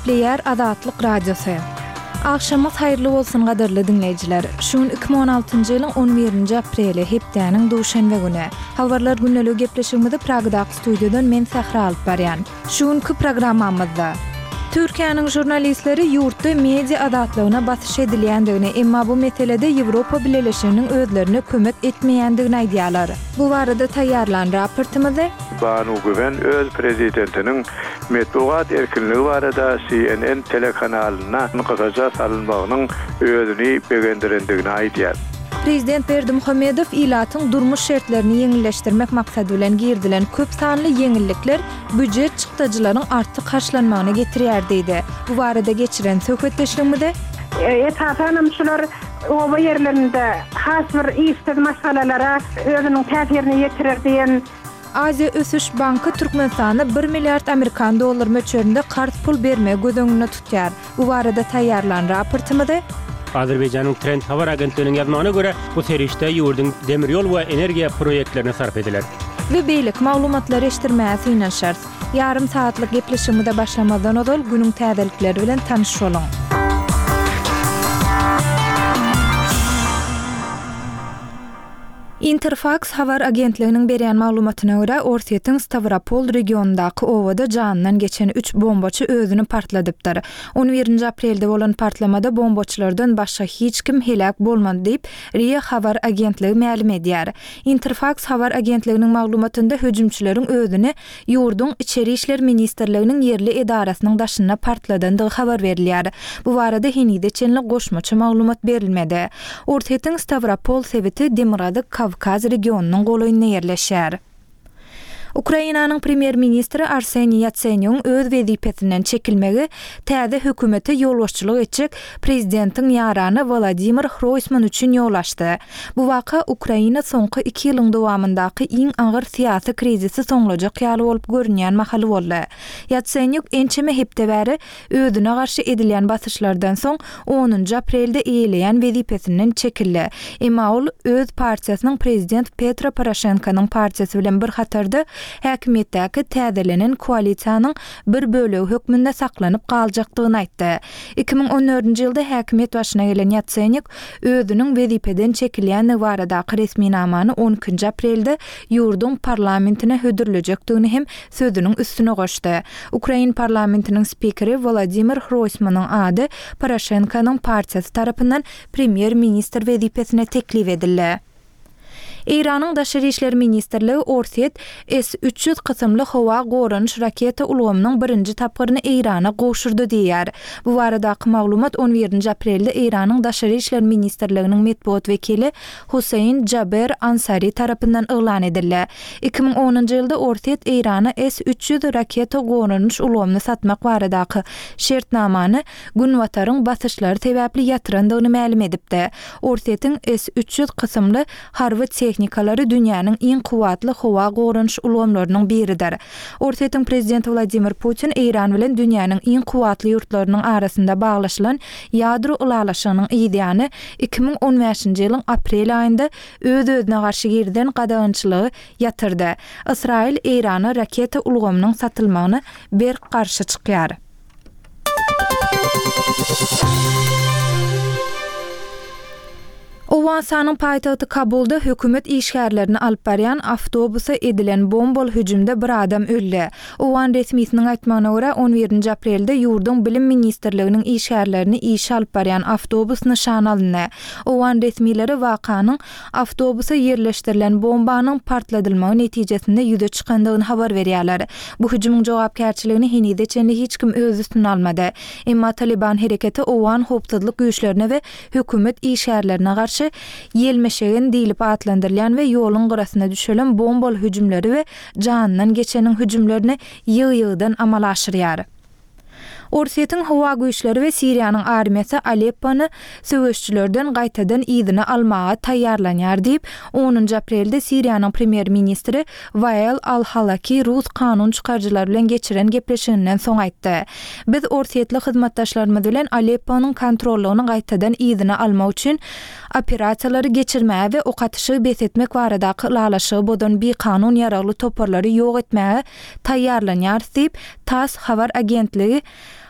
Nükleer Azatlyk Radiosu. Akşamyz haýyrly bolsun gadarly dinleýijiler. Şuň 2016-njy ýylyň 11-nji apreli hepdeniň duşanbe güni. Habarlar günnelik gepleşigimizde Pragdaky studiodan men Sahra alyp barýan. Şuňky programmamyzda Türkiýanyň jurnalistleri ýurtda media azatlygyna basyş edilýändigini, emma bu meselede Ýewropa Birleşiginiň özlerine kömek etmeýändigini aýdýarlar. Bu barada taýýarlan raportymyzda Banu Güven öz prezidentiniň metbuat erkinligi barada CNN telekanalyna nykataja salynmagynyň özüni begendirendigini aýdýar. Prezident Berdimuhammedow ilatyň durmuş şertlerini ýeňilleşdirmek maksady bilen girdilen köp sanly ýeňillikler büdjet çykdyjylaryň artdy karşılanmagyna getirýär diýdi. Bu barada geçiren söhbetleşigimizde Etatanamçylar o yerlerinde has bir işsiz masalalara özüniň täsirini ýetirir diýen Aziya Ösüş Banky Türkmenistana 1 milliard Amerikan dollary möçberinde kart pul berme gözüňde tutýar. Bu barada taýýarlan raportymyzda Azerbaycan'ın Trend Habar Agentliğinin yazmağına göre bu serişte yurdun demiryol ve enerjiya proyektlerine sarf ediler. Ve beylik maglumatlar eşittirmäsi inen şart. Yarım saatlik gepleşigimizde başlamadan odol günün täzelikleri bilen tanış bolun. Interfax habar agentliginiň berýän maglumatyna görä, Orsetýanyň Stavropol regionundaky owada janynyň geçen 3 bombaçy özüni partladypdyr. 11-nji aprelde bolan partlamada bombaçylardan başga hiç kim helak bolmady diýip RIA habar agentligi ma'lum edýär. Interfax habar agentliginiň maglumatynda höjümçileriň özüni ýurduň içeri işler ministrliginiň yerli edarasynyň daşyna partladandygy habar berilýär. Bu barada henide çenli goşmaçy maglumat berilmedi. Orsetýanyň Stavropol sebeti Demirady Kavkaz regionunyň golaýyna ýerleşýär. Ukrainanyň premier ministri Arseniy Yatsenyuk öz wezipetinden çekilmegi täze hökümete ýolbaşçylyk etjek prezidentiň ýarany Volodymyr Groysman üçin ýollaşdy. Bu waka Ukraina soňky 2 ýylyň dowamyndaky iň agyr syýasy krizisi soňlajak ýaly bolup görünýän mahaly boldy. Yatsenyuk ençeme hepde bäri özüne garşy edilýän basyşlardan soň 10-njy aprelde eýleýän wezipetinden çekildi. Emma ol öz partiýasynyň prezident Petro Poroshenkonyň partiýasy bilen bir hatarda häkimetdäki täzelenen koalisiýanyň bir bölegi hökmünde saklanyp galjakdygyny aýtdy. 2014-nji ýylda häkimet başyna gelen Yatsenyuk özüniň wezipeden çekilýän baradaky resmi namany 12-nji aprelde ýurduň parlamentine hödürlejekdigini hem sözüniň üstüne goşdy. Ukraina parlamentiniň spikeri Volodymyr Groysmanyň ady Poroshenkonyň partiýasy tarapyndan premier ministr wezipesine teklif edildi. İran'ın Daşary işler ministrligi Orset S-300 kysymly howa goranyş raketa ulgamynyň birinji tapgyryny İran'a goşurdy diýär. Bu baradaky maglumat 11-nji aprelde İran'ın Daşary işler ministrliginiň medpuat wekili Husayn Jaber Ansari tarapyndan elan edildi. 2010-njy ýylda Orset İran'a S-300 raketa goranyş ulgamyny satmak baradaky şertnamany Günwataryň basyşlary sebäpli ýatyrandygyny ma'lum edipdi. Orset'in S-300 kysymly harby tehnikalary dünýäniň iň kuwatly howa goranyş ulgamlarynyň biridir. Orsetýanyň prezidenti Vladimir Putin İran bilen dünýäniň iň kuwatly ýurtlarynyň arasynda baglaşylan ýadro ulalaşygynyň ideýany 2015-nji ýylyň aprel aýynda öz-özüne garşy girden gadagynçylygy ýatyrdy. Israil İrana raketa ulgamynyň satylmagyny ber garşy çykýar. Owasanyň paýtagty Kabulda hökümet işgärlerini alyp barýan awtobusa edilen bombal hüjümde bir adam öldi. Owan resmiýetiniň aýtmagyna görä 11-nji aprelde ýurduň bilim ministrliginiň işgärlerini işe alyp barýan awtobus nişan alyndy. Owan resmiýetleri wakanyň awtobusa ýerleşdirilen bombanyň partladylmagy netijesinde ýüze çykandygyny habar berýärler. Bu hüjümüň jogapkärçiligini henide çenli hiç kim öz üstüne almady. Emma Taliban hereketi Owan hopsuzlyk güýçlerine we hökümet işgärlerine garşy ýelmeşegen diýilip atlandyrylýan we ýoluň garasyna düşelen bombal hüjümleri we janynyň geçeniň hüjümlerini ýygy-ýygydan amal aşyrýar. Orsetýanyň howa güýçleri we Siriýanyň armiýasy Aleppony söwüşçülerden gaýtadan ýygyny almaga taýýarlanýar diýip 10-njy aprelde Siriýanyň premier ministri Wael al-Halaki Rus kanun çykarjylary bilen geçiren gepleşiginden soň aýtdy. Biz Orsetýetli hyzmatdaşlarymyz bilen Alepponyň kontrollugyny gaýtadan ýygyny almak üçin operasiýalary geçirmäge we okatyşy besetmek baradaky lalaşygy bodan bir kanun ýaragly toparlary ýok etmäge taýýarlanýar diýip TASS habar agentligi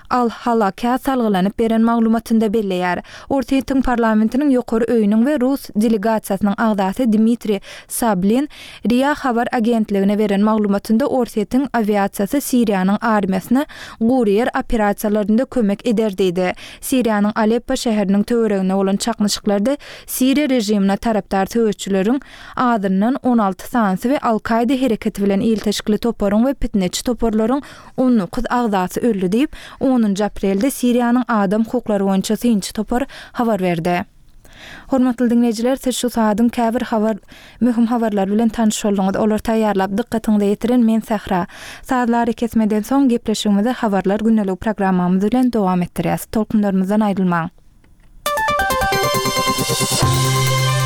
Al-Halakat salgylanyp beren maglumatynda belleýär. Ortaýyň parlamentiniň ýokary öýüniň we Rus delegasiýasynyň agdasy Dmitri Sablin RIA habar agentligine beren maglumatynda Ortaýyň aviasiýasy Siriýanyň armiýasyna guriýer operasiýalarynda kömek eder diýdi. Siriýanyň Aleppo şäheriniň töweregine bolan çaknyşyklarda Siriýa rejimine tarapdar töweççileriň adyndan 16 sansy we Al-Qaida hereketi bilen ýyltyşykly toparyň we pitneçi toparlaryň 19 agdasy öldü diýip 10 aprelde Siriýanyň adam hukuklary boýunça synçy topar habar berdi. Hormatly dinleýijiler, siz şu saatyň käbir möhüm habarlar bilen tanış bolduňyz. Olar taýýarlap dikkatiňizi ýetiren men Sahra. Saatlary kesmeden soň gepleşigimizi habarlar günnelik programmamyz bilen dowam etdirýäs. Tolkunlarymyzdan aýrylmaň.